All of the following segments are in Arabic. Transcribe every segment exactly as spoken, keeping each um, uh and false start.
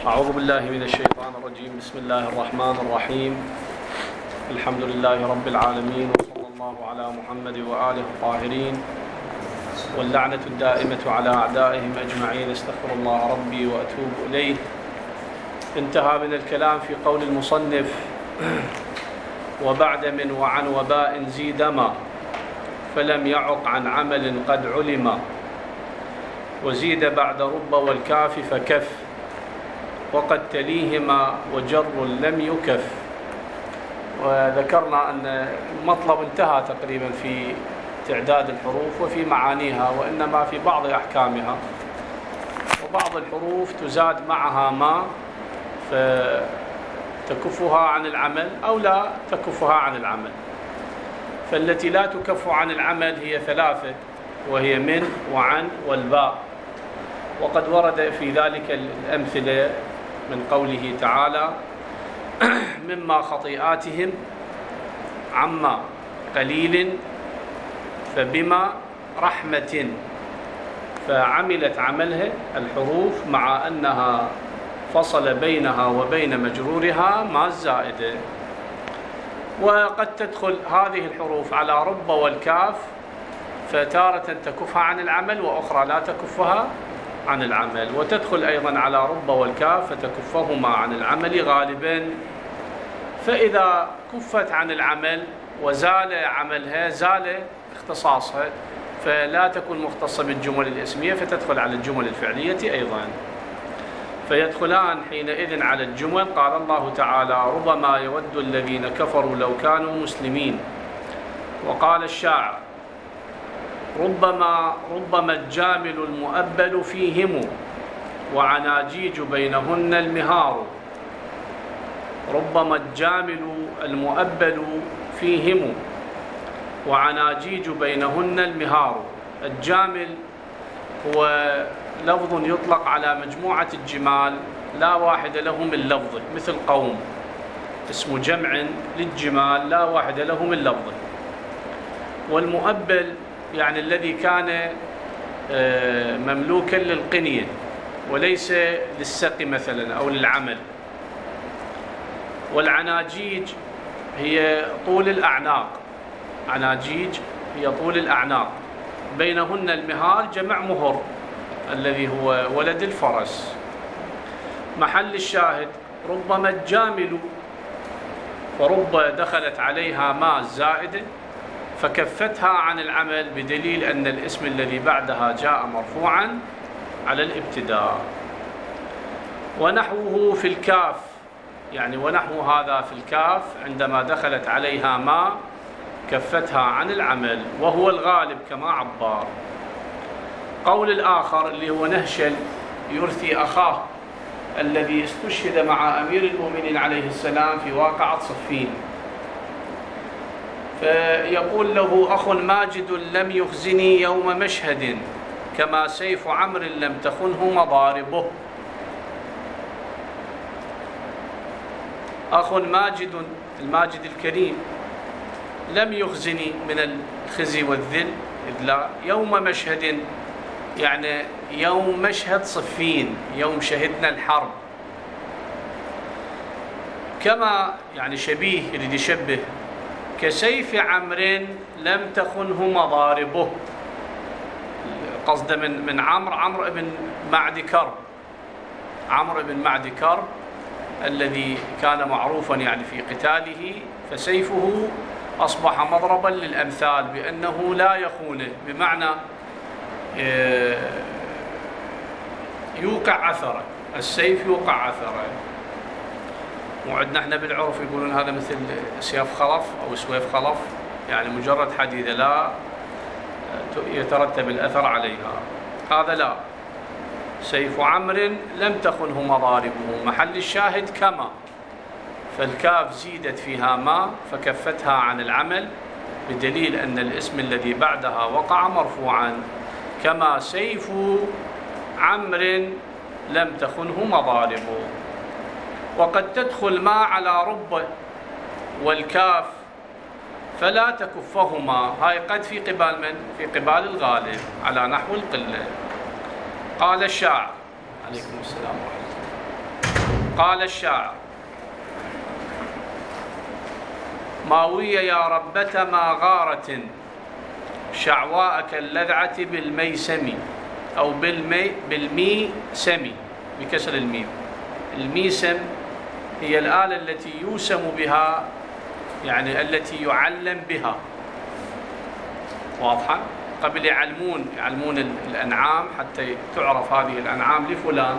أعوذ بالله من الشيطان الرجيم. بسم الله الرحمن الرحيم. الحمد لله رب العالمين، وصلى الله على محمد وآله الطاهرين، واللعنة الدائمة على أعدائهم أجمعين. استغفر الله ربي وأتوب إليه. انتهى من الكلام في قول المصنف: وبعد من وعن وباء زيدما، فلم يعق عن عمل قد علم، وزيد بعد رب والكاف فكف، وقد تليهما وجر لم يكف. وذكرنا أن المطلب انتهى تقريبا في تعداد الحروف وفي معانيها، وإنما في بعض أحكامها. وبعض الحروف تزاد معها ما فتكفها عن العمل أو لا تكفها عن العمل. فالتي لا تكف عن العمل هي ثلاثة، وهي من وعن والباء. وقد ورد في ذلك الأمثلة من قوله تعالى: مما خطيئاتهم عما قليل فبما رحمة. فعملت عملها الحروف مع أنها فصل بينها وبين مجرورها ما الزائدة. وقد تدخل هذه الحروف على رب والكاف، فتارة تكفها عن العمل وأخرى لا تكفها عن العمل، وتدخل أيضا على رب والكاف فتكفهما عن العمل غالبا. فإذا كفت عن العمل وزال عملها زال اختصاصها، فلا تكون مختصة بالجمل الاسمية، فتدخل على الجمل الفعلية أيضا. فيدخلان حينئذ على الجمل. قال الله تعالى: ربما يود الذين كفروا لو كانوا مسلمين. وقال الشاعر: ربما ربما الجامل المؤبل فيهم، وعناجيج بينهن المهار. ربما الجامل المؤبل فيهم، وعناجيج بينهن المهار. الجامل هو لفظ يطلق على مجموعة الجمال لا واحد له من لفظه، مثل قوم، اسم جمع للجمال لا واحد له من لفظه. والمؤبل يعني الذي كان مملوكا للقنية وليس للسقي مثلا أو للعمل. والعناجيج هي طول الأعناق، عناجيج هي طول الأعناق. بينهن المهار جمع مهر الذي هو ولد الفرس. محل الشاهد: ربما الجامل، ورب دخلت عليها ما الزائدة فكفتها عن العمل، بدليل أن الاسم الذي بعدها جاء مرفوعا على الابتداء. ونحوه في الكاف، يعني ونحو هذا في الكاف عندما دخلت عليها ما كفتها عن العمل، وهو الغالب كما عبر. قول الآخر اللي هو نهشل يرثي أخاه الذي استشهد مع أمير المؤمنين عليه السلام في واقعة صفين، فيقول له: أخ ماجد لم يخزني يوم مشهد، كما سيف عمرو لم تخنه مضاربه. أخ ماجد، الماجد الكريم، لم يخزني من الخزي والذل، إذ لا يوم مشهد يعني يوم مشهد صفين، يوم شهدنا الحرب. كما يعني شبيه يريد يشبه، كسيف عمرو لم تخنه مضاربه. قصد من من عمرو عمرو بن معد كرب، عمرو بن معد كرب الذي كان معروفا يعني في قتاله، فسيفه أصبح مضربا للأمثال بأنه لا يخونه، بمعنى يوقع عثره، السيف يوقع عثره. وعندنا احنا بالعرف يقولون هذا مثل سيف خلف أو سويف خلف، يعني مجرد حديدة لا يترتب الأثر عليها. هذا لا، سيف عمرو لم تخنه مضاربه. محل الشاهد كما، فالكاف زيدت فيها ما فكفتها عن العمل، بدليل أن الاسم الذي بعدها وقع مرفوعا. كما سيف عمرو لم تخنه مضاربه. وقد تدخل ما على رب والكاف فلا تكفهما. هاي قد في قبال من؟ في قبال الغالب على نحو القلة. قال الشاعر: عليكم السلام ورحمة الله. قال الشاعر: ماوية يا ربة ما غارة شعواء كاللذعة بالميسم، أو بالمي بالمي سمي بكسر الميم. الميسم هي الآلة التي يوسم بها، يعني التي يعلم بها. واضحة؟ قبل يعلمون يعلمون الأنعام حتى تعرف هذه الأنعام لفلان،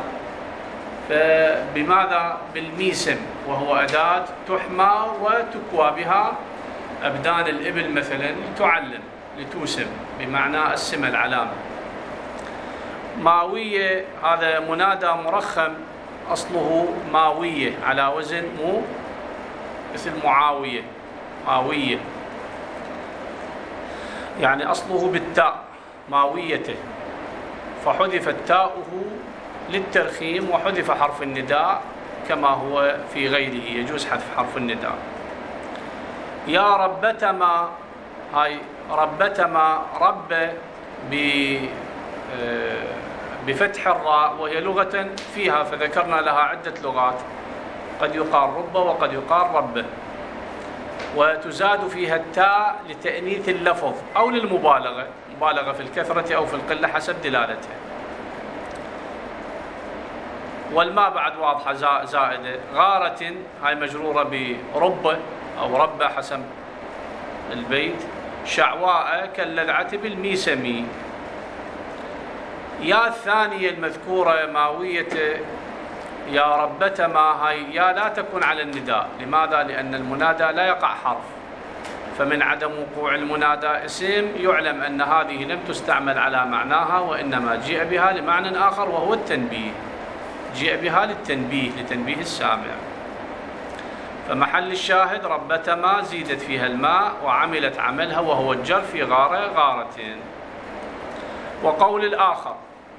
فبماذا؟ بالميسم، وهو أداة تحمى وتكوى بها أبدان الإبل مثلا لتعلم، لتوسم، بمعنى السم العلامة. ماوية هذا منادى مرخم، أصله ماوية على وزن مو مثل معاوية، ماوية يعني أصله بالتاء ماويته، فحذفت تاؤه للترخيم وحذف حرف النداء كما هو في غيره، يجوز حذف حرف النداء. يا ربتما، هاي ربتما رب بفتح الراء، وهي لغة فيها، فذكرنا لها عدة لغات، قد يقال رب وقد يقال ربه، وتزاد فيها التاء لتأنيث اللفظ أو للمبالغة، مبالغة في الكثرة أو في القلة حسب دلالتها. والماء بعد واضحة زائدة. غارة هاي مجرورة برب أو رب حسب البيت. شعواء كاللذعة بالميسمي. يا الثانية المذكورة ماوية يا ربتما، هاي يا لا تكون على النداء. لماذا؟ لأن المنادى لا يقع حرف، فمن عدم وقوع المنادى اسم يعلم أن هذه لم تستعمل على معناها، وإنما جيء بها لمعنى آخر وهو التنبيه، جيء بها للتنبيه، لتنبيه السامع. فمحل الشاهد ربتما زيدت فيها الماء وعملت عملها وهو الجر في غارة غارة. وقول الآخر: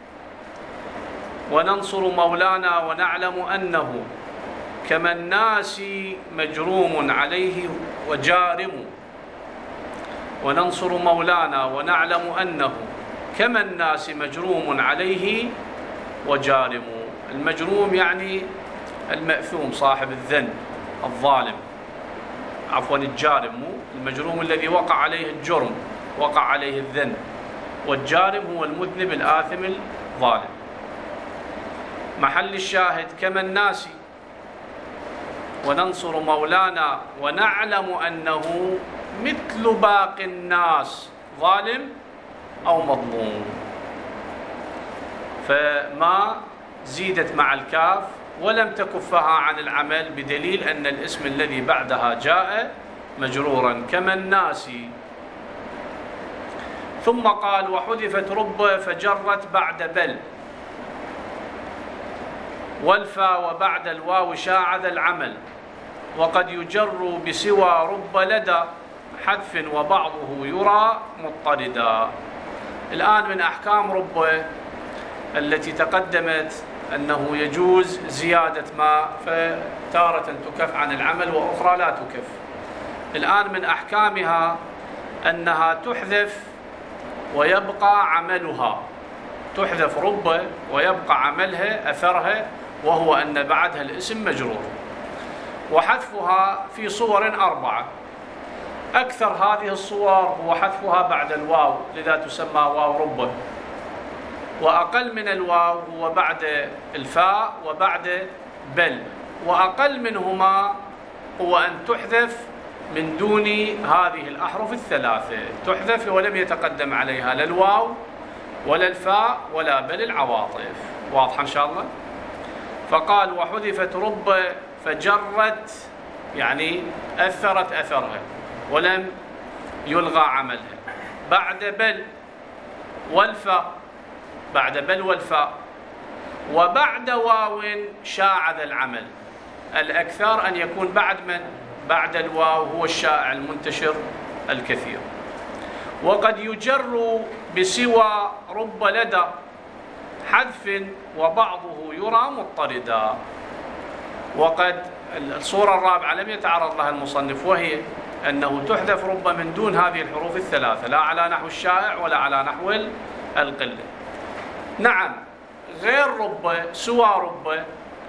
وننصر مولانا ونعلم أنه كما الناس مجروم عليه وجارم. وننصر مولانا ونعلم أنه كما الناس مجروم عليه وجارم. المجروم يعني المأثوم، صاحب الذنب، الظالم، عفوا الجارم، مو المجروم الذي وقع عليه الجرم، وقع عليه الذنب، والجارم هو المذنب الآثم الظالم. محل الشاهد كما الناس، وننصر مولانا ونعلم أنه مثل باقي الناس ظالم أو مظلوم. فما زيدت مع الكاف ولم تكفها عن العمل، بدليل أن الاسم الذي بعدها جاء مجرورا كما الناس. ثم قال: وحذفت رب فجرت بعد بل، والفا وبعد الواو شاع ذا العمل، وقد يجر بسوى رب لدى حذف وبعضه يرى مضطردا. الآن من أحكام رب التي تقدمت أنه يجوز زيادة ما، فتارة تكف عن العمل وأخرى لا تكف. الآن من أحكامها أنها تحذف ويبقى عملها، تحذف رب ويبقى عملها أثرها، وهو أن بعدها الاسم مجرور. وحذفها في صور أربعة، أكثر هذه الصور هو حذفها بعد الواو، لذا تسمى واو رب. وأقل من الواو هو بعد الفاء وبعد بل. وأقل منهما هو أن تحذف من دون هذه الأحرف الثلاثة، تحذف ولم يتقدم عليها لا الواو ولا الفاء ولا بل العواطف. واضح إن شاء الله؟ فقال: وحذفت رب فجرت، يعني أثرت أثرها ولم يلغى عملها، بعد بل والفاء، بعد بل والفاء، وبعد واو شاع ذا العمل. الأكثر أن يكون بعد من؟ بعد الواو، هو الشائع المنتشر الكثير. وقد يجر بسوى رب لدى حذف وبعضه يرى مضطردا. وقد الصورة الرابعة لم يتعرض لها المصنف، وهي أنه تحذف رب من دون هذه الحروف الثلاثة، لا على نحو الشائع ولا على نحو القلة. نعم، غير رب، سوى رب،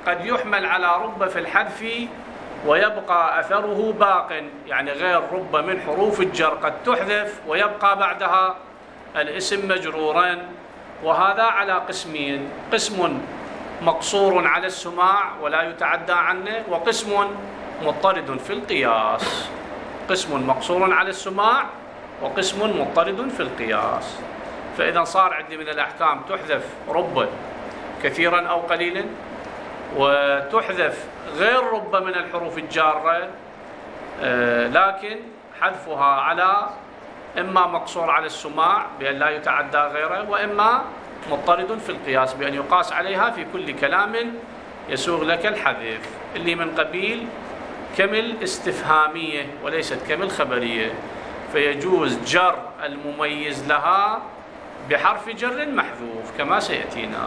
قد يحمل على رب في الحذف ويبقى أثره باق، يعني غير رب من حروف الجر قد تحذف ويبقى بعدها الاسم مجرورا، وهذا على قسمين: قسم مقصور على السماع ولا يتعدى عنه، وقسم مضطرد في القياس. قسم مقصور على السماع وقسم مضطرد في القياس. فإذا صار عندي من الأحكام تحذف رب كثيرا أو قليلا، وتحذف غير رب من الحروف الجارة، لكن حذفها على إما مقصور على السماع بأن لا يتعدى غيره، وإما مضطرد في القياس بأن يقاس عليها في كل كلام يسوغ لك الحذف، اللي من قبيل كمل استفهامية وليست كمل خبرية، فيجوز جر المميز لها بحرف جر محذوف كما سيأتينا.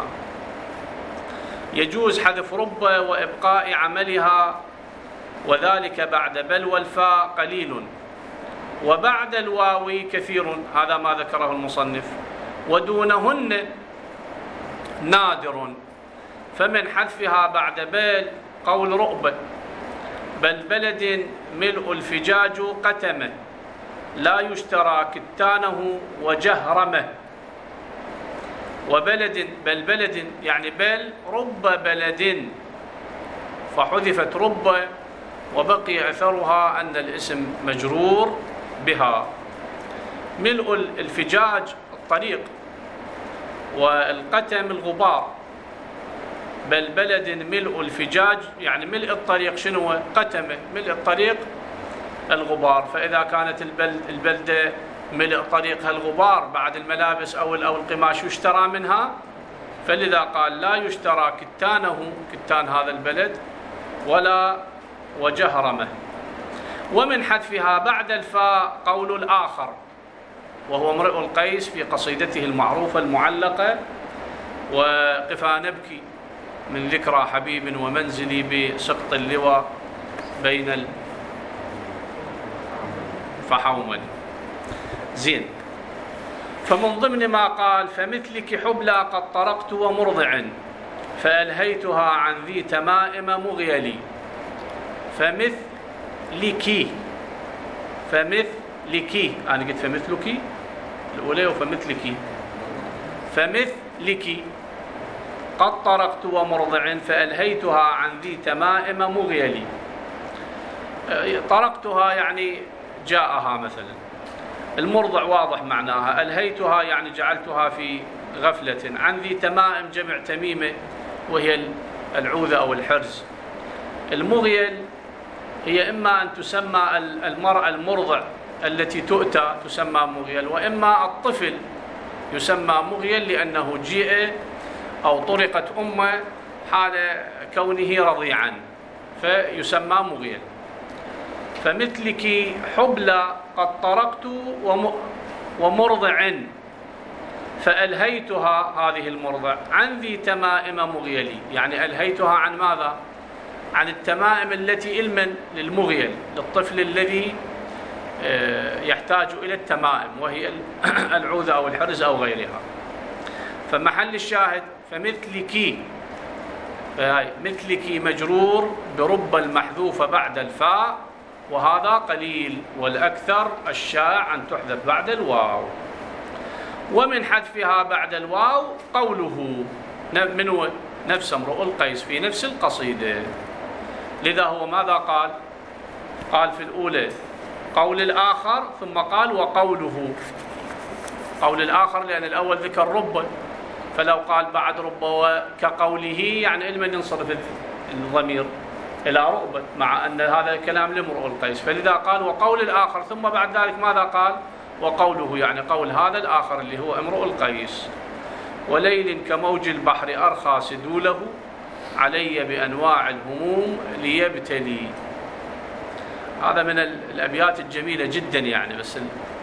يجوز حذف رب وإبقاء عملها، وذلك بعد بل والفاء قليل، وبعد الواو كثير، هذا ما ذكره المصنف، ودونهن نادر. فمن حذفها بعد بل قول رؤبة: بل بلد ملء الفجاج قتمه، لا يشترى كتانه وجهرمه. وبلد بل بلد يعني بل رب بلد، فحذفت رب وبقي أثرها أن الاسم مجرور بها. ملء الفجاج الطريق، والقتم الغبار. بل بلد ملء الفجاج يعني ملء الطريق شنو؟ قتمه، ملء الطريق الغبار. فإذا كانت البلدة ملء طريقها الغبار بعد الملابس أو أو القماش يشترى منها، فلذا قال لا يشترى كتانه، كتان هذا البلد، ولا وجهرمه. ومن حذفها بعد الفاء قول الآخر، وهو امرؤ القيس في قصيدته المعروفة المعلقة: وقفا نبكي من ذكرى حبيب ومنزلي بسقط اللوى بين ال فحومل. زين. فمن ضمن ما قال: فمثلك حبلى قد طرقت ومرضع، فألهيتها عن ذي تمائم مغيلي. فمثلك، فمثلك، أنا قلت فمثلك الأولى وفمثلك. فمثلك قد طرقت ومرضع، فألهيتها عن ذي تمائم مغيلي. طرقتها يعني جاءها مثلا. المرضع واضح معناها. ألهيتها يعني جعلتها في غفلة. عن ذي تمائم جمع تميمة، وهي العوذة أو الحرز. المغيل هي إما أن تسمى المرأة المرضع التي تؤتى تسمى مغيل، وإما الطفل يسمى مغيل لأنه جيء أو طرقت أمه حال كونه رضيعا فيسمى مغيل. فمثلك حبلى قد طرقت ومرضع، فألهيتها هذه المرضع عن ذي تمائم مغيلي، يعني ألهيتها عن ماذا؟ عن التمائم التي إلمن للمغيل، للطفل الذي يحتاج إلى التمائم، وهي العوذة أو الحرز أو غيرها. فمحل الشاهد فمثلك، مثلك مجرور برب المحذوفة بعد الفاء، وهذا قليل، والأكثر الشائع أن تحذف بعد الواو. ومن حذفها بعد الواو قوله من نفس امرؤ القيس في نفس القصيدة. لذا هو ماذا قال؟ قال في الأولى قول الآخر، ثم قال وقوله. قول الآخر لأن الأول ذكر رب، فلو قال بعد رب وكقوله يعني لمن ينصرف الضمير؟ إلى رؤبة، مع أن هذا كلام لامرؤ القيس، فلذا قال وقول الآخر، ثم بعد ذلك ماذا قال؟ وقوله، يعني قول هذا الآخر اللي هو امرؤ القيس. وليل كموج البحر أرخى سدوله، علي بأنواع الهموم ليبتلي. هذا من الأبيات الجميلة جدا يعني، بس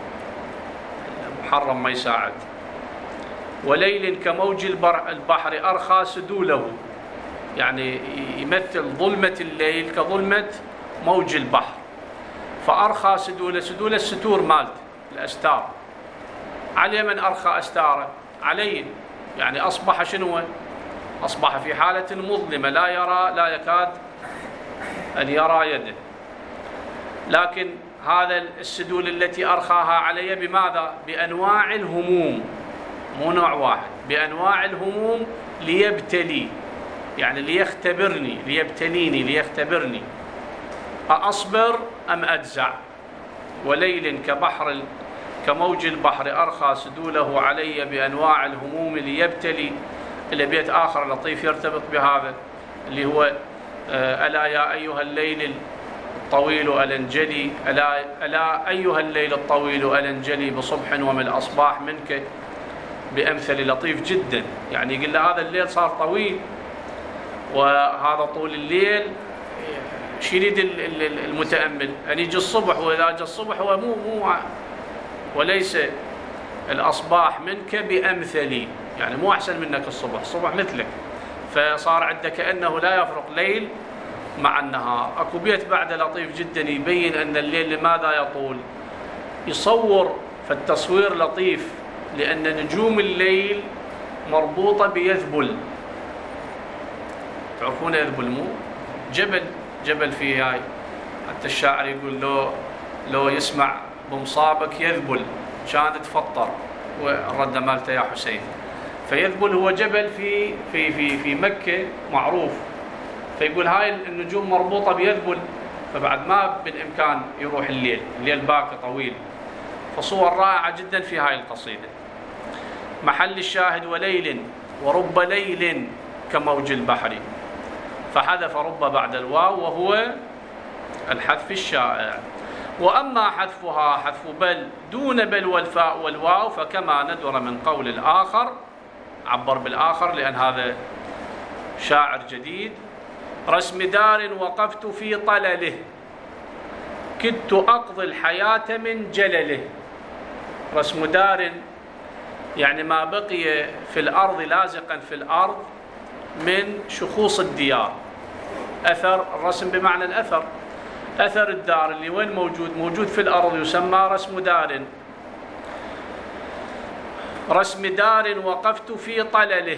المحرم ما يساعد. وليل كموج البحر أرخى سدوله، يعني يمثل ظلمة الليل كظلمة موج البحر. فأرخى سدولة، سدولة الستور مالت الأستار. علي من أرخى أستاره؟ علي يعني أصبح شنو؟ أصبح في حالة مظلمة لا يرى لا يكاد أن يرى يده. لكن هذا السدول التي أرخاها علي بماذا؟ بأنواع الهموم، مو نوع واحد، بأنواع الهموم ليبتلي، يعني ليختبرني، ليبتليني، ليختبرني أأصبر أم أجزع. وليل كبحر كموج البحر أرخى سدوله علي بأنواع الهموم ليبتلي. إلى بيت آخر لطيف يرتبط بهذا اللي هو ألا يا أيها الليل الطويل ألنجلي، ألا, ألا أيها الليل الطويل ألنجلي بصبح ومن الأصباح منك بأمثل لطيف جدا. يعني يقول له هذا الليل صار طويل، وهذا طول الليل شو يريد المتأمل؟ أن يجي الصبح، وإذا جاء الصبح هو مو مو وليس الأصباح منك بأمثلي، يعني مو أحسن منك الصبح، الصبح مثلك. فصار عندك كأنه لا يفرق ليل مع النهار. أكو بيت بعد لطيف جدا يبين أن الليل لماذا يطول، يصور فالتصوير لطيف، لأن نجوم الليل مربوطة بيذبل. تعرفون يذبل مو؟ جبل، جبل فيه هاي، حتى الشاعر يقول لو لو يسمع بمصابك يذبل كان تفطر، والرد مالته يا حسين. فيذبل هو جبل في في في في مكة معروف. فيقول هاي النجوم مربوطة بيذبل، فبعد ما بالإمكان يروح الليل، الليل باقي طويل. فصور رائعة جدا في هاي القصيدة. محل الشاهد وليل ورب ليل كموج البحر، فحذف رب بعد الواو وهو الحذف الشائع. وأما حذفها حذف بل دون بل والفاء والواو فكما ندر من قول الآخر، عبر بالآخر لأن هذا شاعر جديد. رسم دار وقفت في طلله كدت أقضي الحياة من جلله. رسم دار يعني ما بقي في الأرض لازقا في الأرض من شخوص الديار. أثر الرسم بمعنى الأثر، أثر الدار اللي وين موجود؟ موجود في الأرض، يسمى رسم دار. رسم دار وقفت في طلله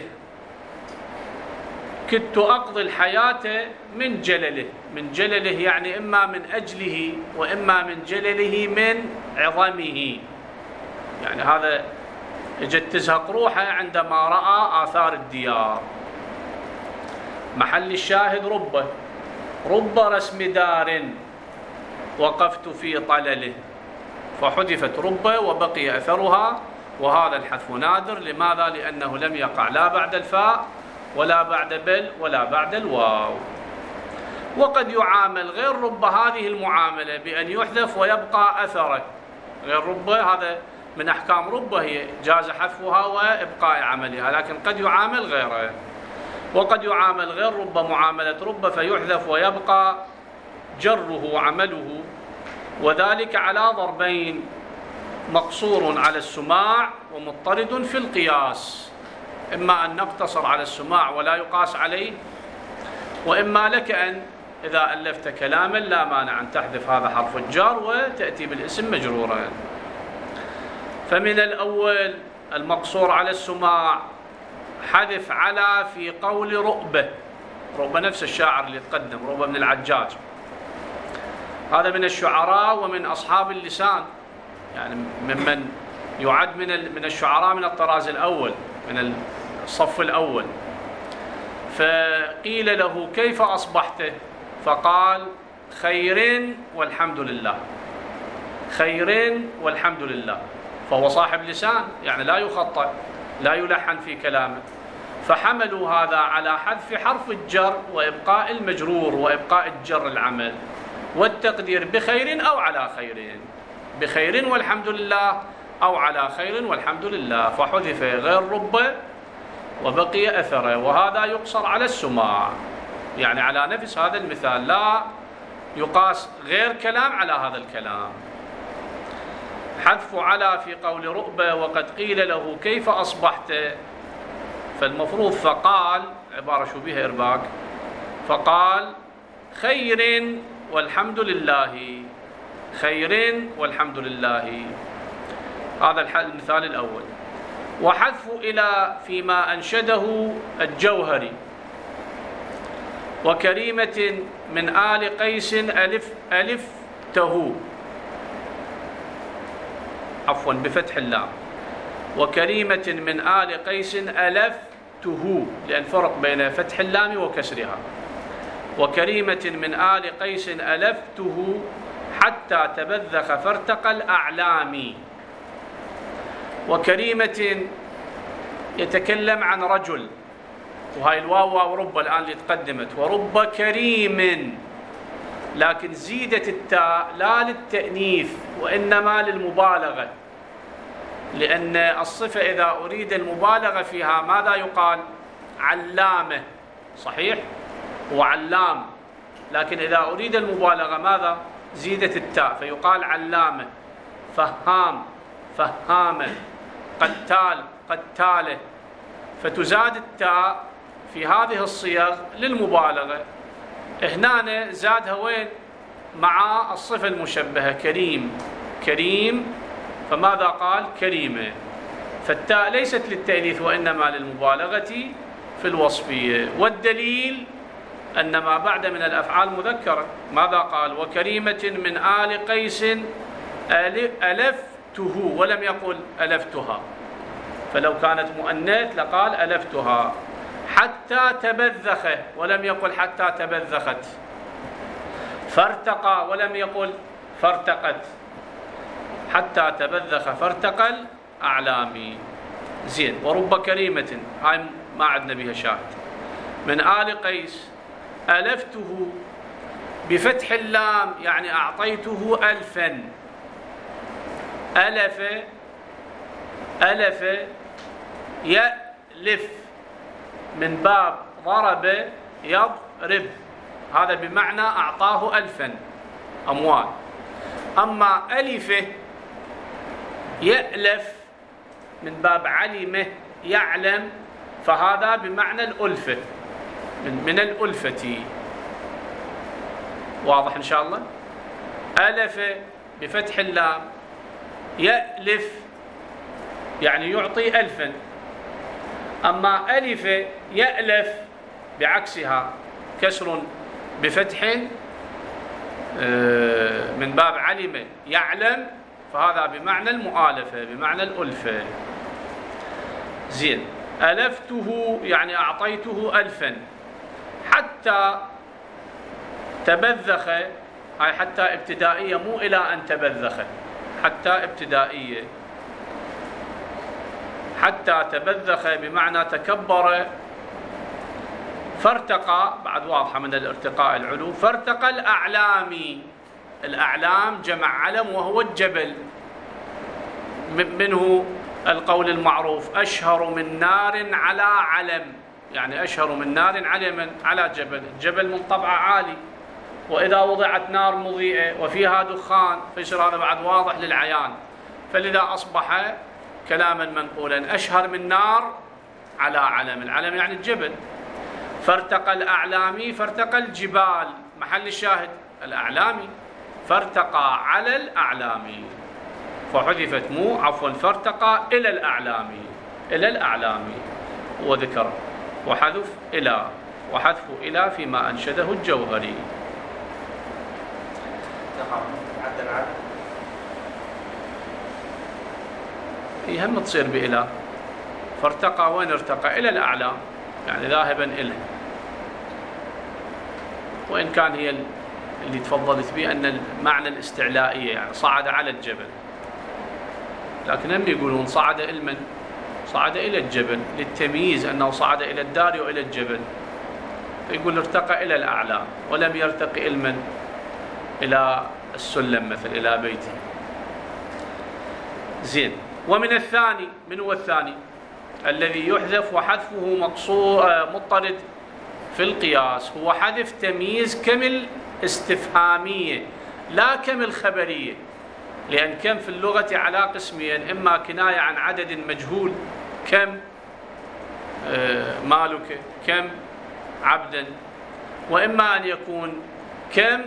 كدت أقضي الحياة من جلله. من جلله يعني إما من أجله وإما من جلله من عظمه. يعني هذا اجت تزهق روحه عندما رأى آثار الديار. محل الشاهد رب رب رسم دار وقفت في طلله، فحذفت رب وبقي أثرها، وهذا الحذف نادر. لماذا؟ لأنه لم يقع لا بعد الفاء ولا بعد بل ولا بعد الواو. وقد يعامل غير رب هذه المعاملة بأن يحذف ويبقى أثره. غير رب هذا من أحكام رب، هي جاز حذفها وإبقاء عملها، لكن قد يعامل غيره. وقد يعامل غير رب معاملة رب فيحذف ويبقى جره وعمله، وذلك على ضربين: مقصور على السماع ومضطرد في القياس. إما أن نقتصر على السماع ولا يقاس عليه، وإما لك أن إذا ألفت كلاما لا مانع أن تحذف هذا حرف الجر وتأتي بالاسم مجرورا. فمن الأول المقصور على السماع حذف على في قول رؤبة. رؤبة نفس الشاعر اللي تقدم، رؤبة بن العجاج، هذا من الشعراء ومن أصحاب اللسان، يعني ممن يعد من من الشعراء من الطراز الأول، من الصف الأول. فقيل له: كيف أصبحت؟ فقال: خير والحمد لله، خير والحمد لله. فهو صاحب لسان، يعني لا يخطأ، لا يلحن في كلامه. فحملوا هذا على حذف حرف الجر وإبقاء المجرور وإبقاء الجر العمل، والتقدير بخير أو على خير، بخير والحمد لله أو على خير والحمد لله. فحذف غير رب وبقي أثره، وهذا يقصر على السماع، يعني على نفس هذا المثال، لا يقاس غير كلام على هذا الكلام. حذف على في قول رؤبة وقد قيل له: كيف أصبحت؟ فالمفروض فقال، عبارة شو بها إرباك، فقال: خير والحمد لله، خير والحمد لله. هذا المثال الأول. وحذف إلى فيما أنشده الجوهري. وكريمة من آل قيس ألف ألفته، عفوا بفتح اللام، وكريمة من آل قيس ألفته، لأن فرق بين فتح اللام وكسرها. وكريمة من آل قيس ألفته حتى تبذخ فارتقى الأعلام. وكريمة يتكلم عن رجل، وهاي الواو واو رب الآن اللي تقدمت، ورب كريم، لكن زيدت التاء لا للتأنيث وإنما للمبالغة، لأن الصفة إذا أريد المبالغة فيها ماذا يقال؟ علامة، صحيح؟ هو علام، لكن إذا أريد المبالغة ماذا؟ زيدت التاء فيقال علامة، فهام، فهامة، قتال، قتالة، فتزاد التاء في هذه الصيغ للمبالغة. هنا زادها وين؟ مع الصفة المشبهة كريم، كريم، فماذا قال؟ كريمة. فالتاء ليست للتأنيث وإنما للمبالغة في الوصفية. والدليل أن ما بعد من الأفعال مذكرة، ماذا قال؟ وكريمة من آل قيس ألفته، ولم يقل ألفتها، فلو كانت مؤنث لقال ألفتها. حتى تبذخ، ولم يقل حتى تبذخت. فارتقى، ولم يقل فارتقت. حتى تبذخ فارتقى الأعلام. زين. ورب كريمة، هاي ما عندنا بها شاهد، من آل قيس ألفته بفتح اللام، يعني أعطيته ألفا. ألف، ألف يألف من باب ضرب يضرب، هذا بمعنى أعطاه ألفا أموال. أما ألفه يألف من باب علمه يعلم، فهذا بمعنى الألفة، من, من الألفة. واضح إن شاء الله؟ ألف بفتح اللام، يألف يعني يعطي ألفا. أما ألف يألف بعكسها، كسر بفتح من باب علم يعلم، فهذا بمعنى المؤالفة، بمعنى الألفة. زين. ألفته يعني أعطيته ألفا. حتى تبذخ، هاي حتى ابتدائية، مو إلى أن تبذخ، حتى ابتدائية. حتى تبذخ بمعنى تكبر. فارتقى بعد واضحة من الارتقاء العلو. فارتقى الأعلام، الأعلام جمع علم وهو الجبل، منه القول المعروف أشهر من نار على علم، يعني أشهر من نار علما على جبل. الجبل من طبعه عالي، وإذا وضعت نار مضيئة وفيها دخان فيصير هذا بعد واضح للعيان، فلذا أصبح كلاما منقولا. أشهر من نار على علم، العلم يعني الجبل. فارتقى الأعلامي، فارتقى الجبال، محل الشاهد الأعلامي، فارتقى على الأعلامي، فحذفت مو عفوا فارتقى إلى الأعلامي، إلى الأعلامي وذكر. وحذف إلى، وحذف إلى فيما أنشده الجوهري. هي هم تصير بإلى. فارتقى وين ارتقى؟ إلى الأعلام، يعني ذاهبا إليه. وإن كان هي اللي تفضلت به أن المعنى الاستعلائية، يعني صعد على الجبل، لكن هم يقولون صعد إلى، صعد إلى الجبل للتمييز أنه صعد إلى الدار وإلى الجبل، يقول ارتقى إلى الأعلام ولم يرتقي إلما إلى السلم مثل إلى بيته. زين. ومن الثاني، من هو الثاني الذي يحذف وحذفه مقصور مضطرد في القياس؟ هو حذف تمييز كم الاستفهامية لا كم الخبرية، لأن كم في اللغة على قسمين، إما كناية عن عدد مجهول كم مالك، كم عبدا، وإما أن يكون كم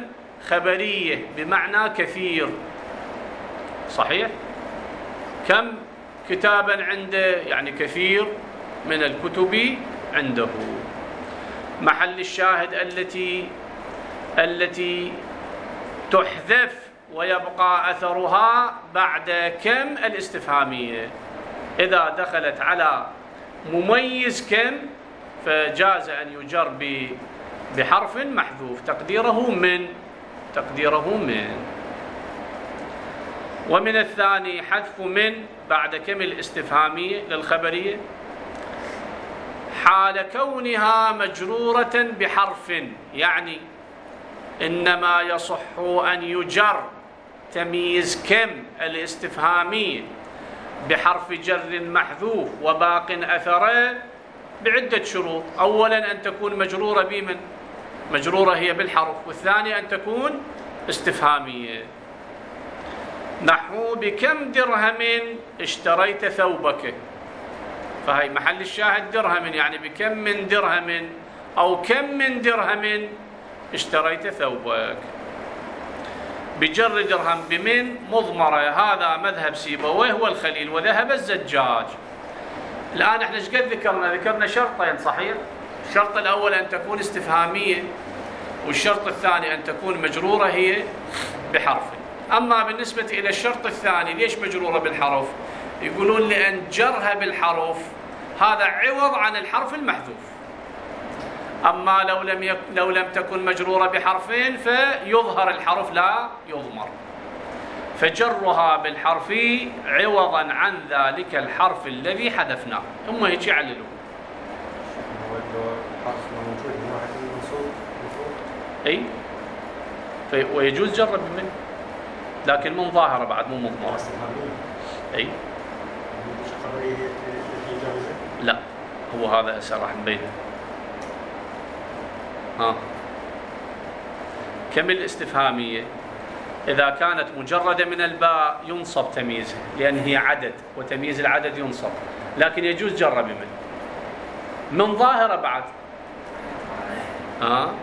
خبرية بمعنى كثير. صحيح؟ كم كتابا عنده، يعني كثير من الكتب عنده. محل الشاهد التي التي تحذف ويبقى أثرها بعد كم الاستفهامية. إذا دخلت على مميز كم فجاز أن يجر بحرف محذوف تقديره من تقديره من ومن الثاني حذف من بعد كم الاستفهامية للخبرية حال كونها مجرورة بحرف، يعني إنما يصح أن يجر تمييز كم الاستفهامية بحرف جر محذوف وباق أثره بعدة شروط. أولا أن تكون مجرورة بمن؟ مجرورة هي بالحرف. والثاني أن تكون استفهامية. نحو بكم درهم اشتريت ثوبك، فهي محل الشاهد درهم، يعني بكم من درهم أو كم من درهم اشتريت ثوبك. بجر درهم بمن مضمرة، هذا مذهب سيبويه والخليل وذهب الزجاج. الآن احنا ايش قد ذكرنا؟ ذكرنا شرطين صحيح؟ الشرط الأول أن تكون استفهامية، والشرط الثاني أن تكون مجرورة هي بحرف. أما بالنسبة إلى الشرط الثاني ليش مجرورة بالحرف؟ يقولون لأن جرها بالحرف هذا عوض عن الحرف المحذوف. أما لو لم يك... لو لم تكن مجرورة بحرفين فيظهر الحرف لا يضمر، فجرها بالحرف عوضا عن ذلك الحرف الذي حذفناه. هم هيك يعللوا. اي في... ويجوز جر بمن، لكن من ظاهرة بعد مو مضمرة. اي لا، هو هذا هسه راح نبينه. ها كم الاستفهامية إذا كانت مجردة من الباء ينصب تمييزها لأن هي عدد، وتمييز العدد ينصب، لكن يجوز جر بمن. من ظاهرة بعد. ها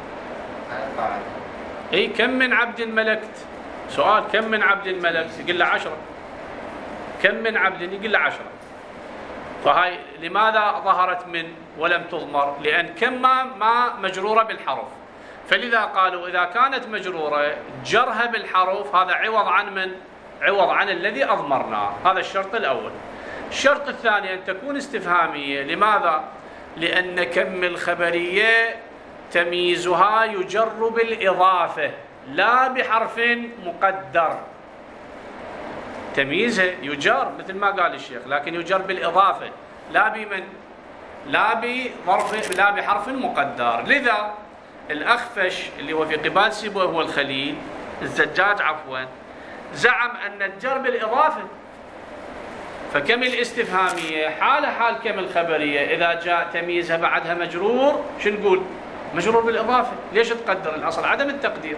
اي كم من عبد ملكت، سؤال كم من عبد ملكت يقول له عشرة، كم من عبد يقول له عشرة. فهاي لماذا ظهرت من ولم تضمر؟ لأن كم ما, ما مجرورة بالحرف، فلذا قالوا إذا كانت مجرورة جرها بالحرف هذا عوض عن من؟ عوض عن الذي أضمرناه. هذا الشرط الأول. الشرط الثاني أن تكون استفهامية. لماذا؟ لأن كم الخبرية تمييزها يجر بالإضافة لا بحرف مقدر. تمييزه يجر مثل ما قال الشيخ، لكن يجر بالإضافة لا بمن؟ لا بظرف، لا بحرف مقدر. لذا الأخفش اللي هو في قبال سيبويه هو الخليل الزجاج عفوا زعم أن الجر بالإضافة، فكم الاستفهامية حال حال كم الخبرية إذا جاء تمييزها بعدها مجرور شو نقول؟ مجرور بالإضافة. ليش تقدر؟ الأصل عدم التقدير.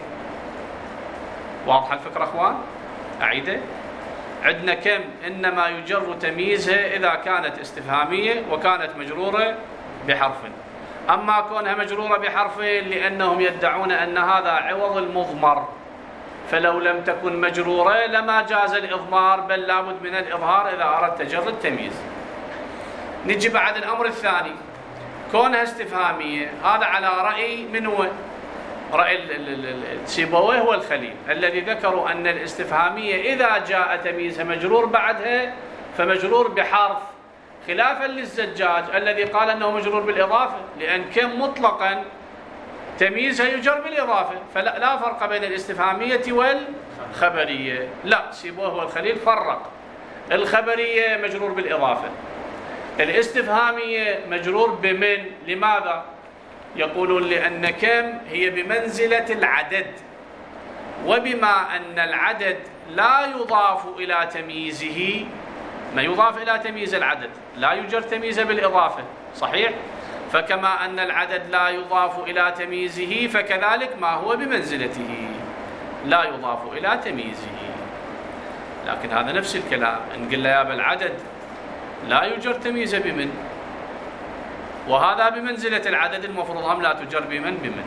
واضح الفكرة أخوان؟ أعيده. عندنا كم إنما يجر تمييزها إذا كانت استفهامية وكانت مجرورة بحرف. أما كونها مجرورة بحرف لأنهم يدعون أن هذا عوض المضمر، فلو لم تكن مجرورة لما جاز الإضمار، بل لابد من الإظهار إذا أردت جر التمييز. نجي بعد الأمر الثاني، كونها استفهامية هذا على رأي من هو؟ رأي سيبويه والخليل الذي ذكروا أن الاستفهامية إذا جاء تمييزها مجرور بعدها فمجرور بحرف، خلافا للزجاج الذي قال أنه مجرور بالإضافة، لأن كم مطلقا تمييزها يجر بالإضافة، فلا لا فرق بين الاستفهامية والخبرية. لا، سيبويه والخليل فرق. الخبرية مجرور بالإضافة، الاستفهامية مجرور بمن. لماذا؟ يقولون لأن كم هي بمنزلة العدد، وبما أن العدد لا يضاف إلى تمييزه، ما يضاف إلى تمييز العدد لا يجر تمييزه بالإضافة صحيح؟ فكما أن العدد لا يضاف إلى تمييزه فكذلك ما هو بمنزلته لا يضاف إلى تمييزه. لكن هذا نفس الكلام، نقول له يا بالعدد لا يجر تمييزه بمن، وهذا بمنزلة العدد المفروض هم لا تجر بمن بمن.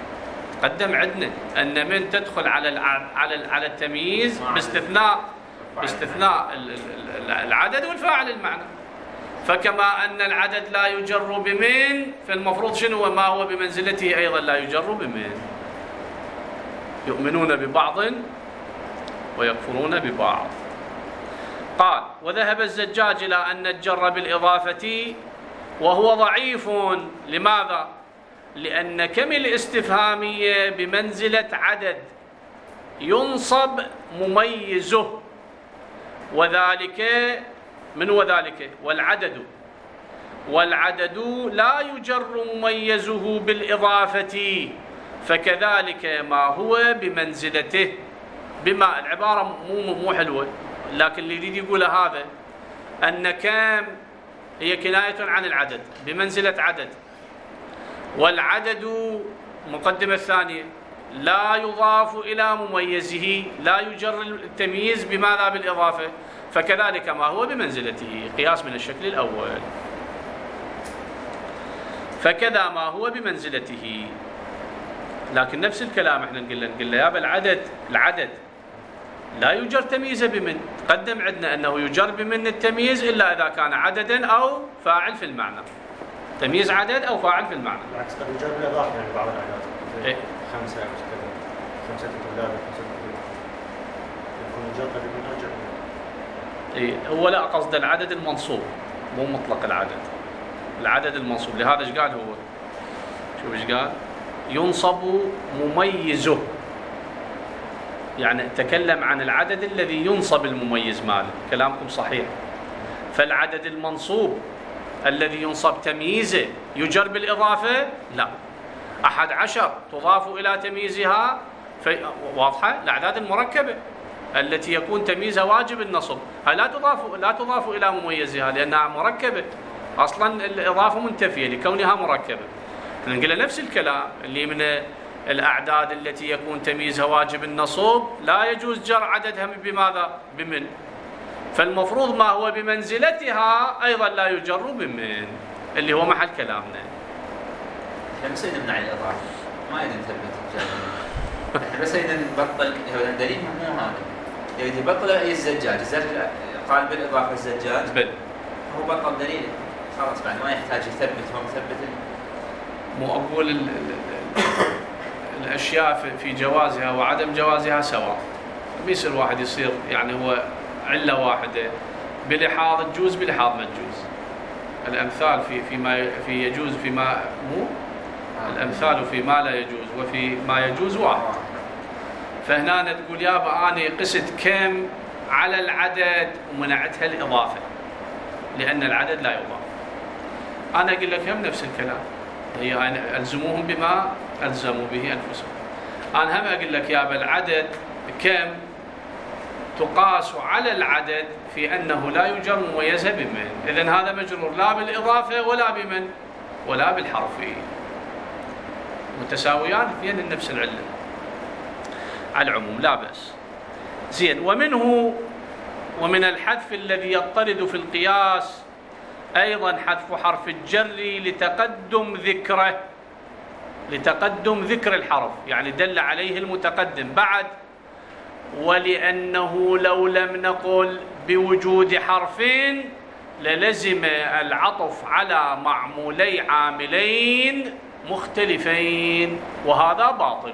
قدم عندنا أن من تدخل على على على التمييز باستثناء باستثناء العدد والفاعل المعنى. فكما أن العدد لا يجر بمن، فالمفروض شنو ما هو بمنزلته أيضا لا يجر بمن. يؤمنون ببعض ويكفرون ببعض. قال: وذهب الزجاج إلى أن الجر بالإضافة وهو ضعيف. لماذا؟ لأن كم الاستفهامية بمنزلة عدد ينصب مميزه، وذلك من وذلك والعدد والعدد لا يجر مميزه بالإضافة، فكذلك ما هو بمنزلته. بما العبارة مو مو حلوة، لكن اللي يريد يقوله هذا أن كم هي كناية عن العدد بمنزلة عدد، والعدد مقدمة الثانية لا يضاف إلى مميزه، لا يجر التمييز بماذا؟ بالإضافة، فكذلك ما هو بمنزلته، قياس من الشكل الأول. فكذا ما هو بمنزلته. لكن نفس الكلام احنا نقول نقول له يا بالعدد العدد لا يجر تمييزه بمن. قدم عندنا أنه يجر بمن التمييز إلا إذا كان عددا أو فاعل في المعنى. تمييز عدد أو فاعل في المعنى. بالعكس قد يجر بالإضافة يعني بعض الأعداد. إيه؟ خمسة أو كذا، خمسة طلاب، خمسة طلاب. يكون يجر بمن أرجع. إيه هو لا قصد العدد المنصوب، مو مطلق العدد. العدد المنصوب، لهذا ايش قال هو؟ شوف ايش قال؟ ينصب مميزه. يعني تكلم عن العدد الذي ينصب المميز ماله. كلامكم صحيح. فالعدد المنصوب الذي ينصب تمييزه يجر بالإضافة؟ لا. أحد عشر تضاف إلى تمييزها في... واضحة؟ الأعداد المركبة التي يكون تمييزها واجب النصب، هاي لا تضاف لا تضاف إلى مميزها لأنها مركبة. أصلا الإضافة منتفية لكونها مركبة. نقول نفس الكلام اللي من الأعداد التي يكون تمييزها واجب النصب لا يجوز جر عددها بماذا؟ بمن. فالمفروض ما هو بمنزلتها أيضا لا يجر بمن، اللي هو محل كلامنا. بس إذا نمنع الإضافة ما إذا نثبت الجر، بس إذا نبطل هو الدليل مو هذا. إذا يبطل أي الزجاج، الزجاج قال بالإضافة الزجاج بل هو بطل دليل خلاص، بعد ما يحتاج يثبت هو مثبت. مو أقول ال ال الأشياء في جوازها وعدم جوازها سواء. بيصير واحد يصير يعني هو علة واحدة بلحاظ تجوز بلحاظ ما تجوز. الأمثال في فيما في يجوز فيما مو الأمثال فيما لا يجوز وفي ما يجوز واحد. فهنا تقول يابا أنا قست كم على العدد ومنعتها الإضافة لأن العدد لا يضاف. أنا أقول لك هم نفس الكلام، هي ألزموهم بما ألزموا به أنفسهم. أنا هم أقول لك يابا العدد كم تقاس على العدد في أنه لا يجر مميزة بمن. إذن هذا مجرور لا بالإضافة ولا بمن ولا بالحرف، متساويان في نفس العلة على العموم لا بأس. زين. ومنه ومن الحذف الذي يضطرد في القياس أيضا حذف حرف الجر لتقدم ذكره، لتقدم ذكر الحرف، يعني دل عليه المتقدم بعد. ولأنه لو لم نقل بوجود حرفين للزم العطف على معمولي عاملين مختلفين، وهذا باطل.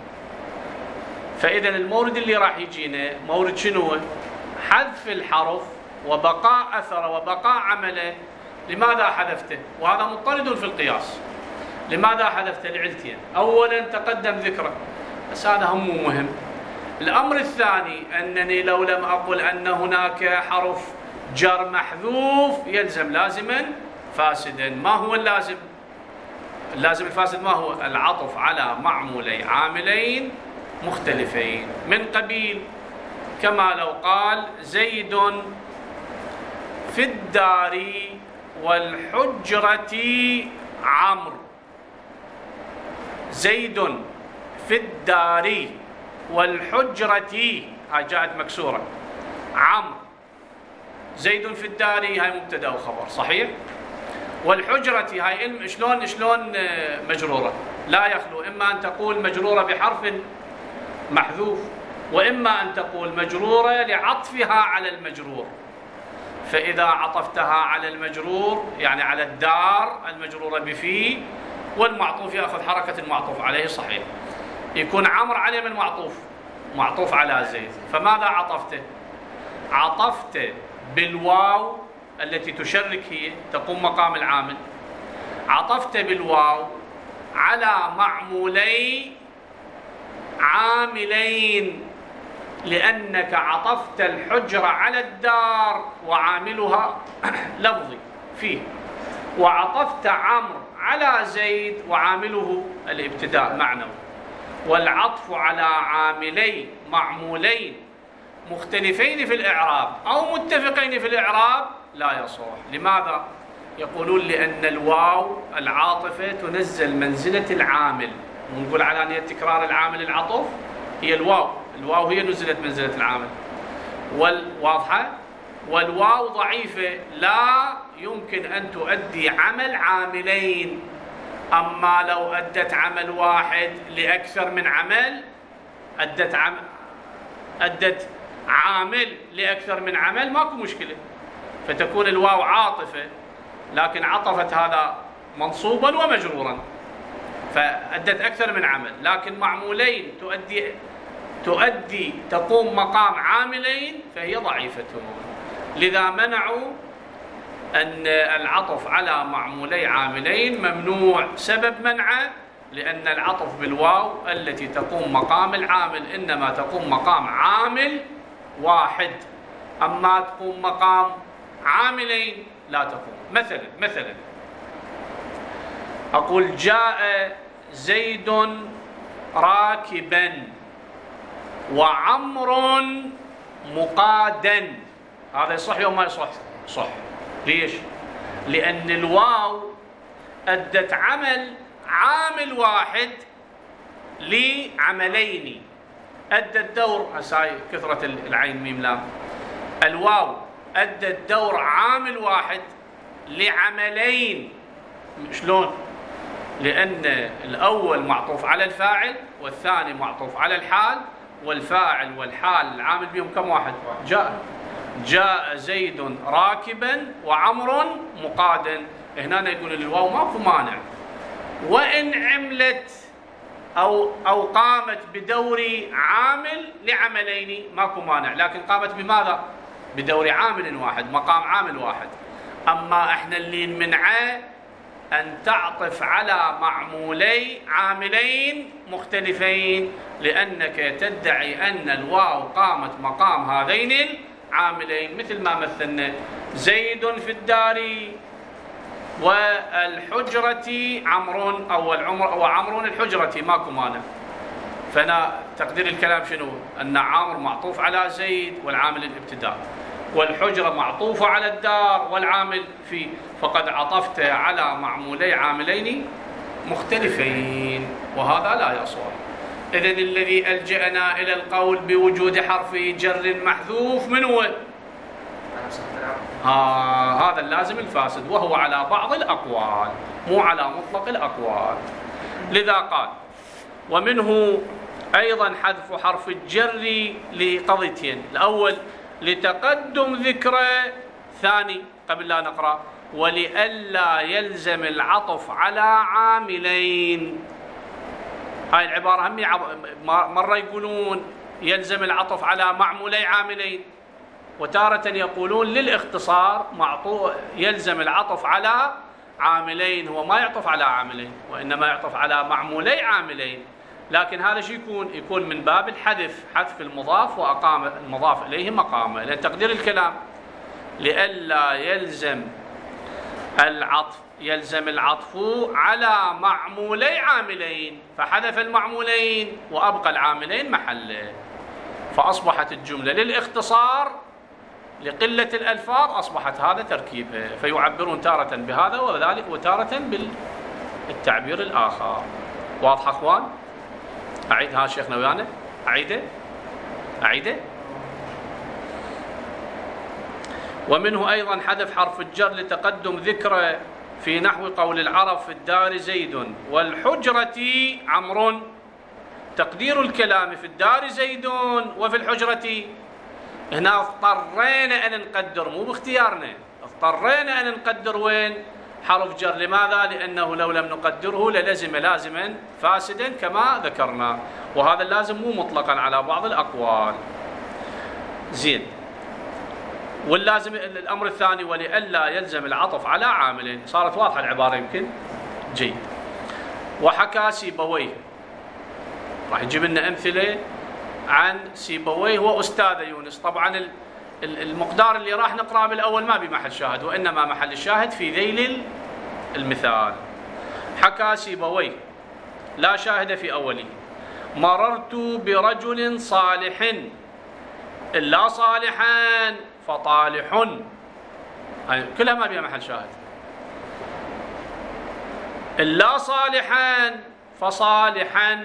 فإذا المورد اللي راح يجينا مورد شنو؟ حذف الحرف وبقاء أثره وبقاء عمله. لماذا حذفته؟ وهذا مضطرد في القياس. لماذا حذفته؟ لعلتين. أولا تقدم ذكره، بس هذا هم مهم. الأمر الثاني أنني لو لم أقل أن هناك حرف جر محذوف يلزم لازما فاسدا. ما هو اللازم؟ اللازم الفاسد ما هو؟ العطف على معمولي عاملين مختلفين، من قبيل كما لو قال زيد في الدار والحجرة عمرو. زيد في الدار والحجرة هاي جاءت مكسورة، عمرو. زيد في الدار هاي مبتدأ وخبر صحيح، والحجرة هاي شلون شلون مجرورة؟ لا يخلو إما أن تقول مجرورة بحرف محذوف وإما أن تقول مجرورة لعطفها على المجرور، فإذا عطفتها على المجرور يعني على الدار المجرورة بفي، والمعطوف يأخذ حركة المعطوف عليه صحيح، يكون عمرو عليه من معطوف معطوف على زيد. فماذا عطفته؟ عطفت بالواو التي تشرك، هي تقوم مقام العامل، عطفت بالواو على معمولي عاملين، لأنك عطفت الحجرة على الدار وعاملها لفظي فيه، وعطفت عمرو على زيد وعامله الابتداء معنوي. والعطف على عاملي معمولين مختلفين في الإعراب أو متفقين في الإعراب لا يصح. لماذا؟ يقولون لأن الواو العاطفة تنزل منزلة العامل، ونقول على نية تكرار العامل العطف هي الواو، الواو هي نزلت منزلة العامل، والواضحة، والواو ضعيفة لا يمكن أن تؤدي عمل عاملين. أما لو أدت عمل واحد لأكثر من عمل، أدت عمل أدت عامل لأكثر من عمل ماكو مشكلة، فتكون الواو عاطفة لكن عطفت هذا منصوبا ومجرورا فأدت أكثر من عمل، لكن معمولين تؤدي تؤدي تقوم مقام عاملين فهي ضعيفة. لذا منعوا أن العطف على معمولي عاملين ممنوع. سبب منعه لأن العطف بالواو التي تقوم مقام العامل إنما تقوم مقام عامل واحد، أما تقوم مقام عاملين لا تقوم. مثلا مثلا أقول جاء زيد راكبا وعمر مقادا، هذا يصح يوم ما يصح؟ صح. ليش؟ لأن الواو أدت عمل عامل واحد لعملين، أدت دور، هساي كثرة العين ميم لام، الواو أدت دور عامل واحد لعملين. شلون؟ لأن الأول معطوف على الفاعل والثاني معطوف على الحال، والفاعل والحال العامل بهم كم واحد؟ جاء جاء زيد راكبا وعمر مقادا. هنا يقول الواو ماكو مانع، وإن عملت أو أو قامت بدور عامل لعملين ماكو مانع، لكن قامت بماذا؟ بدور عامل واحد، مقام عامل واحد. أما احنا اللي نمنعه أن تعطف على معمولي عاملين مختلفين، لأنك تدعي أن الواو قامت مقام هذين العاملين، مثل ما مثلنا زيد في الدار والحجرة عمرو، أو العمر وعمرو الحجرة ماكو مانع. فأنا تقدير الكلام شنو؟ أن عامر معطوف على زيد والعامل الابتداء، والحجرة معطوفة على الدار والعامل في، فقد عطفت على معمولي عاملين مختلفين، وهذا لا يصح. إذن الذي ألجأنا إلى القول بوجود حرف جر محذوف من هو؟ آه هذا اللازم الفاسد، وهو على بعض الأقوال مو على مطلق الأقوال. لذا قال ومنه أيضا حذف حرف الجر لقضيتين، الأول لتقدم ذكره، ثاني قبل لا نقرأ ولئلا يلزم العطف على عاملين. هاي العبارة هم مرة يقولون يلزم العطف على معمولي عاملين، وتارة يقولون للاختصار معطوف يلزم العطف على عاملين، هو ما يعطف على عاملين وإنما يعطف على معمولي عاملين. لكن هذا شيء يكون يكون من باب الحذف، حذف المضاف وأقام المضاف إليه مقامه، لأن تقدير الكلام لئلا يلزم العطف يلزم العطف على معمولي عاملين، فحذف المعمولين وأبقى العاملين محله، فأصبحت الجملة للاختصار لقلة الألفاظ أصبحت هذا تركيبها، فيعبرون تارة بهذا وذلك وتارة بالتعبير الآخر. واضح أخوان؟ أعيد ها شيخنا ويانا، أعيده أعيده ومنه أيضا حذف حرف الجر لتقدم ذكره في نحو قول العرب في الدار زيد والحجرة عمرو، تقدير الكلام في الدار زيد وفي الحجرة. هنا اضطرينا أن نقدر، مو باختيارنا، اضطرينا أن نقدر وين؟ حرف جر. لماذا؟ لأنه لو لم نقدره للزم لازما فاسدا كما ذكرنا، وهذا اللازم مو مطلقا على بعض الأقوال. زين. واللازم الأمر الثاني ولئلا يلزم العطف على عامل. صارت واضحة العبارة يمكن؟ جيد. وحكى سيبويه، راح يجيب لنا أمثلة عن سيبويه وأستاذ يونس. طبعا المقدار اللي راح نقرأ بالأول ما بمحل شاهد، وإنما محل الشاهد في ذيل المثال. حكى سيبويه لا شاهد في أوله. مررت برجل صالح إلا صالحا فطالح، كلها ما بها محل شاهد. إلا صالحا فصالحا،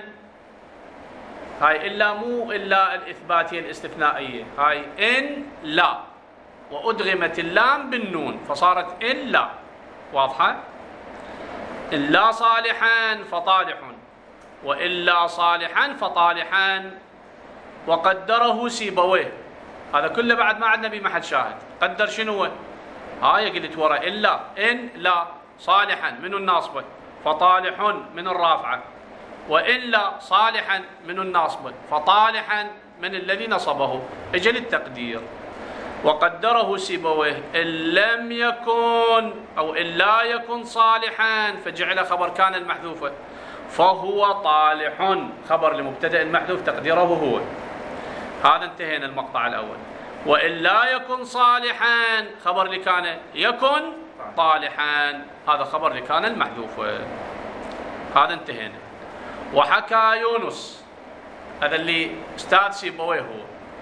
هاي إلا مو إلا الإثباتية الاستثنائية، هاي إن لا، وأدغمت اللام بالنون فصارت إن لا. واضحة؟ إلا صالحا فطالح، وإلا صالحا فطالحا. وقدره سيبويه، هذا كله بعد ما عندنا بمحل شاهد. قدر شنو؟ هاي قلت ورا إلا إن لا صالحا من الناصبة، فطالح من الرافعة، وإلا صالحا من الناصبة، فطالحا من الذي نصبه. اجل التقدير. وقدره سيبويه إن لم يكن أو إن لا يكن صالحا فجعل خبر كان المحذوفة، فهو طالح خبر لمبتدأ المحذوف تقديره هو. هذا انتهينا المقطع الأول. وإن لا يكن صالحا خبر لكان يكن طالحا، هذا خبر لكان المحذوفة. هذا انتهينا. وحكى يونس، هذا اللي استاذ سيبويه هو.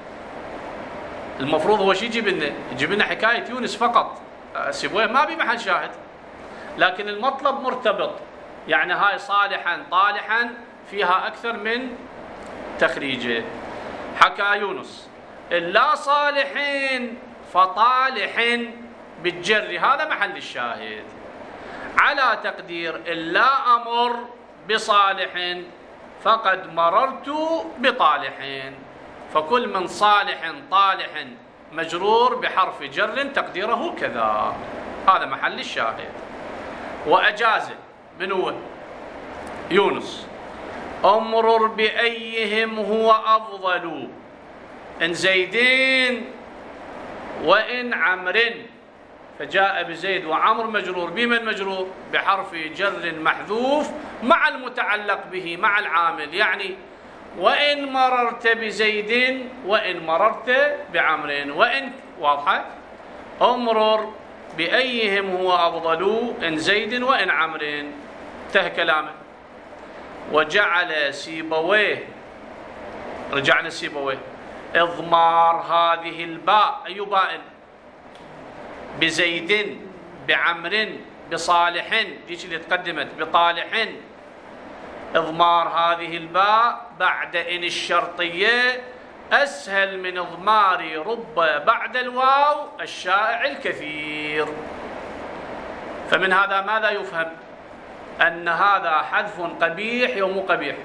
المفروض هو شو يجيب لنا؟ يجيب لنا حكاية يونس فقط، سيبويه ما بمحل شاهد، لكن المطلب مرتبط. يعني هاي صالحا طالحا فيها أكثر من تخريجه. حكى يونس إلا صالحين فطالح بالجر، هذا محل الشاهد، على تقدير إلا أمر بصالح فقد مررت بطالح، فكل من صالح طالح مجرور بحرف جر تقديره كذا، هذا محل الشاهد. وأجاز من هو؟ يونس. أمرر بأيهم هو أفضل، إن زيدين وإن عمر، فجاء بزيد وعمر مجرور. بمن مجرور؟ بحرف جر محذوف مع المتعلق به مع العامل، يعني وإن مررت بزيد وإن مررت بعمر وإن. واضحة؟ أمرر بأيهم هو أفضل إن زيد وإن عمر، انتهى كلامه. وجعل سيبويه، رجعنا سيبويه، إضمار هذه الباء، أي باء؟ بزيد بعمر بصالح، ديش اللي تقدمت بطالح. إضمار هذه الباء بعد إن الشرطية أسهل من إضمار رب بعد الواو الشائع الكثير. فمن هذا ماذا يفهم؟ أن هذا حذف قبيح ومو قبيح.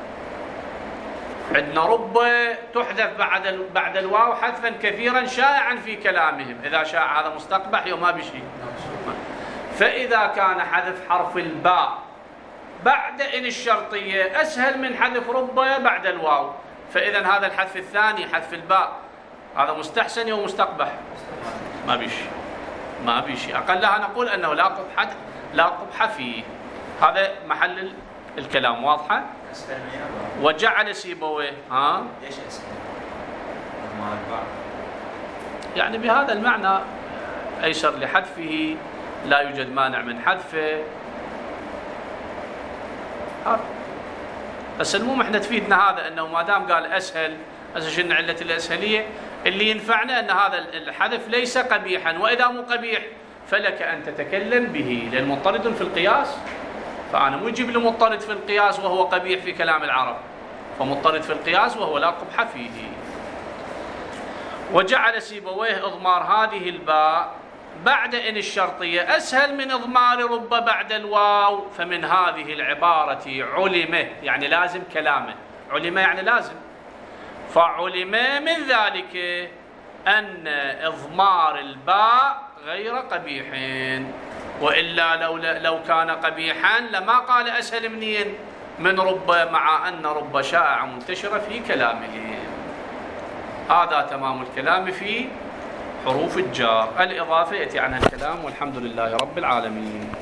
عندنا رب تحذف بعد بعد الواو حذفا كثيرا شائعا في كلامهم، إذا شاع هذا مستقبح وما بشيء. فإذا كان حذف حرف الباء بعد إن الشرطية أسهل من حذف رب بعد الواو، فإذا هذا الحذف الثاني حذف الباء هذا مستحسن ومستقبح، ما بشيء ما بشيء أقلها نقول أنه لا قبح لا قبح فيه. هذا محل الكلام. واضحة؟ وجعل سيبويه ها ليش اسهل؟ يعني بهذا المعنى أيسر لحذفه، لا يوجد مانع من حذفه. بس المهم احنا تفيدنا هذا انه ما دام قال اسهل، هسه شنو علة الاسهلية؟ اللي ينفعنا ان هذا الحذف ليس قبيحا، واذا مو قبيح فلك ان تتكلم به، لان مضطرد في القياس. فانا مو يجيب لي مضطرد في القياس وهو قبيح في كلام العرب، فمضطرد في القياس وهو لا قبح فيه. وجعل سيبويه إضمار هذه الباء بعد إن الشرطية أسهل من إضمار رب بعد الواو، فمن هذه العبارة علمه، يعني لازم كلامه، علم يعني لازم. فعلم من ذلك أن إضمار الباء غير قبيح، وإلا لو لو كان قبيحا لما قال أسهل منين من رب، مع أن رب شائع منتشرة في كلامه. هذا تمام الكلام في حروف الجار. الإضافة يأتي عنها الكلام، والحمد لله رب العالمين.